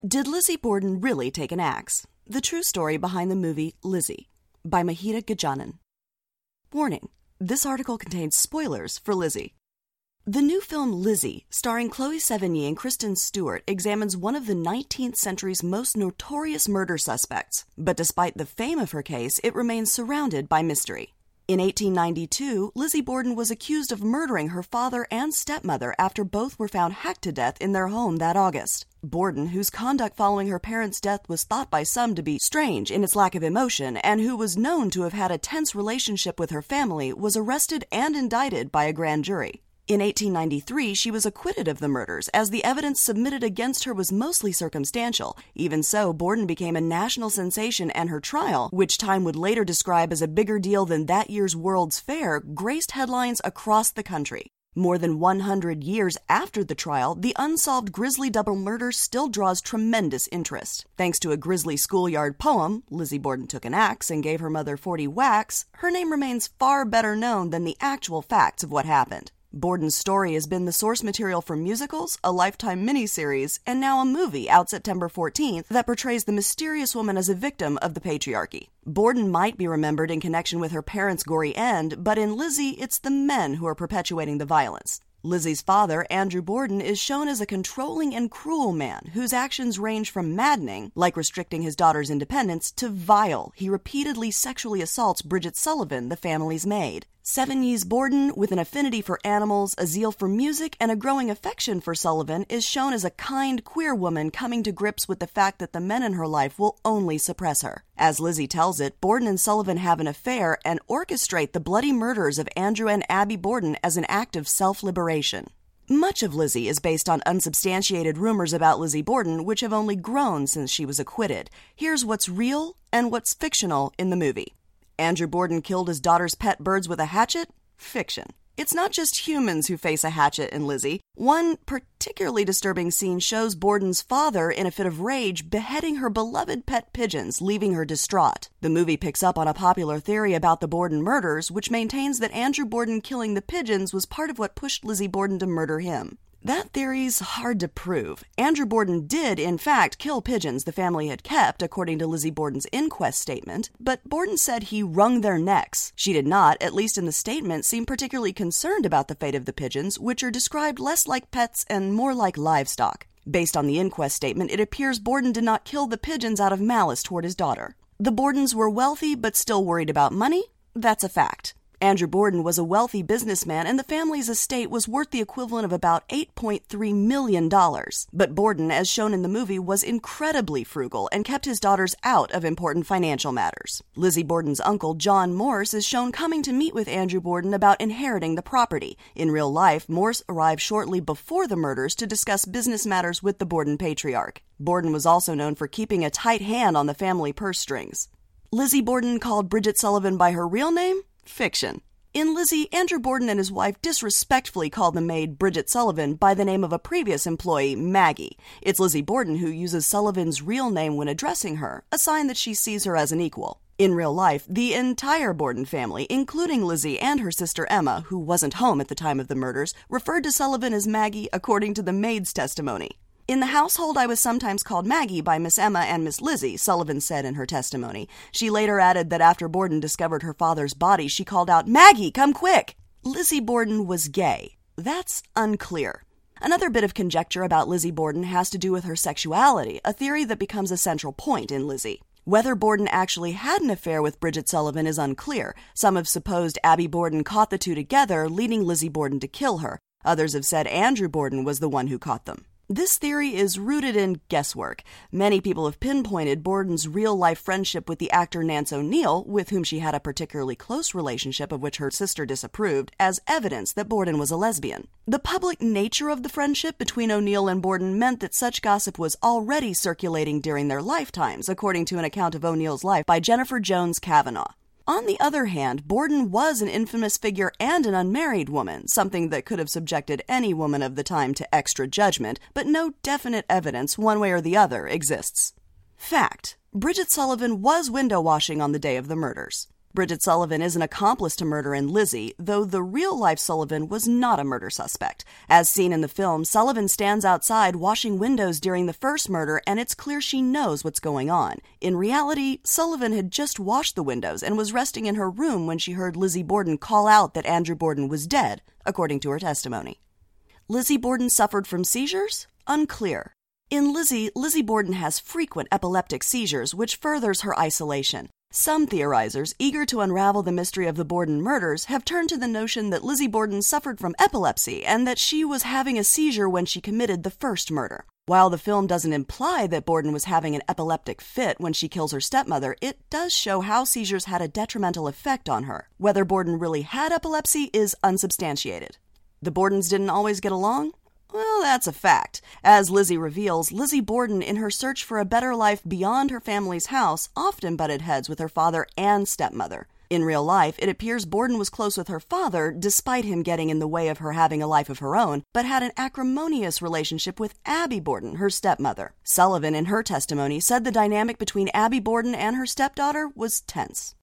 Did Lizzie Borden really take an axe? The true story behind the movie Lizzie by Mahita Gajanan. Warning, this article contains spoilers for Lizzie. The new film Lizzie, starring Chloe Sevigny and Kristen Stewart, examines one of the 19th century's most notorious murder suspects, but despite the fame of her case, it remains surrounded by mystery. In 1892, Lizzie Borden was accused of murdering her father and stepmother after both were found hacked to death in their home that August. Borden, whose conduct following her parents' death was thought by some to be strange in its lack of emotion, and who was known to have had a tense relationship with her family, was arrested and indicted by a grand jury. In 1893, she was acquitted of the murders, as the evidence submitted against her was mostly circumstantial. Even so, Borden became a national sensation, and her trial, which time would later describe as a bigger deal than that year's World's Fair, graced headlines across the country. More than 100 years after the trial, the unsolved grisly double murder still draws tremendous interest. Thanks to a grisly schoolyard poem, Lizzie Borden took an axe and gave her mother 40 whacks, her name remains far better known than the actual facts of what happened. Borden's story has been the source material for musicals, a Lifetime miniseries, and now a movie out September 14th that portrays the mysterious woman as a victim of the patriarchy. Borden might be remembered in connection with her parents' gory end, but in Lizzie, it's the men who are perpetuating the violence. Lizzie's father, Andrew Borden, is shown as a controlling and cruel man whose actions range from maddening, like restricting his daughter's independence, to vile. He repeatedly sexually assaults Bridget Sullivan, the family's maid. Sevigny's Borden, with an affinity for animals, a zeal for music, and a growing affection for Sullivan, is shown as a kind, queer woman coming to grips with the fact that the men in her life will only suppress her. As Lizzie tells it, Borden and Sullivan have an affair and orchestrate the bloody murders of Andrew and Abby Borden as an act of self-liberation. Much of Lizzie is based on unsubstantiated rumors about Lizzie Borden, which have only grown since she was acquitted. Here's what's real and what's fictional in the movie. Andrew Borden killed his daughter's pet birds with a hatchet? Fiction. It's not just humans who face a hatchet in Lizzie. One particularly disturbing scene shows Borden's father, in a fit of rage, beheading her beloved pet pigeons, leaving her distraught. The movie picks up on a popular theory about the Borden murders, which maintains that Andrew Borden killing the pigeons was part of what pushed Lizzie Borden to murder him. That theory's hard to prove. Andrew Borden did, in fact, kill pigeons the family had kept, according to Lizzie Borden's inquest statement, but Borden said he wrung their necks. She did not, at least in the statement, seem particularly concerned about the fate of the pigeons, which are described less like pets and more like livestock. Based on the inquest statement, it appears Borden did not kill the pigeons out of malice toward his daughter. The Bordens were wealthy but still worried about money? That's a fact. Andrew Borden was a wealthy businessman, and the family's estate was worth the equivalent of about $8.3 million. But Borden, as shown in the movie, was incredibly frugal and kept his daughters out of important financial matters. Lizzie Borden's uncle, John Morse, is shown coming to meet with Andrew Borden about inheriting the property. In real life, Morse arrived shortly before the murders to discuss business matters with the Borden patriarch. Borden was also known for keeping a tight hand on the family purse strings. Lizzie Borden called Bridget Sullivan by her real name? Fiction. In Lizzie, Andrew Borden and his wife disrespectfully called the maid Bridget Sullivan by the name of a previous employee, Maggie. It's Lizzie Borden who uses Sullivan's real name when addressing her, a sign that she sees her as an equal. In real life, the entire Borden family, including Lizzie and her sister Emma, who wasn't home at the time of the murders, referred to Sullivan as Maggie according to the maid's testimony. In the household, I was sometimes called Maggie by Miss Emma and Miss Lizzie, Sullivan said in her testimony. She later added that after Borden discovered her father's body, she called out, "Maggie, come quick!" Lizzie Borden was gay. That's unclear. Another bit of conjecture about Lizzie Borden has to do with her sexuality, a theory that becomes a central point in Lizzie. Whether Borden actually had an affair with Bridget Sullivan is unclear. Some have supposed Abby Borden caught the two together, leading Lizzie Borden to kill her. Others have said Andrew Borden was the one who caught them. This theory is rooted in guesswork. Many people have pinpointed Borden's real-life friendship with the actor Nance O'Neill, with whom she had a particularly close relationship of which her sister disapproved, as evidence that Borden was a lesbian. The public nature of the friendship between O'Neill and Borden meant that such gossip was already circulating during their lifetimes, according to an account of O'Neill's life by Jennifer Jones Kavanaugh. On the other hand, Borden was an infamous figure and an unmarried woman, something that could have subjected any woman of the time to extra judgment, but no definite evidence, one way or the other, exists. Fact: Bridget Sullivan was window washing on the day of the murders. Bridget Sullivan is an accomplice to murder in Lizzie, though the real-life Sullivan was not a murder suspect. As seen in the film, Sullivan stands outside washing windows during the first murder, and it's clear she knows what's going on. In reality, Sullivan had just washed the windows and was resting in her room when she heard Lizzie Borden call out that Andrew Borden was dead, according to her testimony. Lizzie Borden suffered from seizures? Unclear. In Lizzie Borden has frequent epileptic seizures, which furthers her isolation. Some theorizers, eager to unravel the mystery of the Borden murders, have turned to the notion that Lizzie Borden suffered from epilepsy and that she was having a seizure when she committed the first murder. While the film doesn't imply that Borden was having an epileptic fit when she kills her stepmother, it does show how seizures had a detrimental effect on her. Whether Borden really had epilepsy is unsubstantiated. The Bordens didn't always get along? Well, that's a fact. As Lizzie reveals, Lizzie Borden, in her search for a better life beyond her family's house, often butted heads with her father and stepmother. In real life, it appears Borden was close with her father, despite him getting in the way of her having a life of her own, but had an acrimonious relationship with Abby Borden, her stepmother. Sullivan, in her testimony, said the dynamic between Abby Borden and her stepdaughter was tense.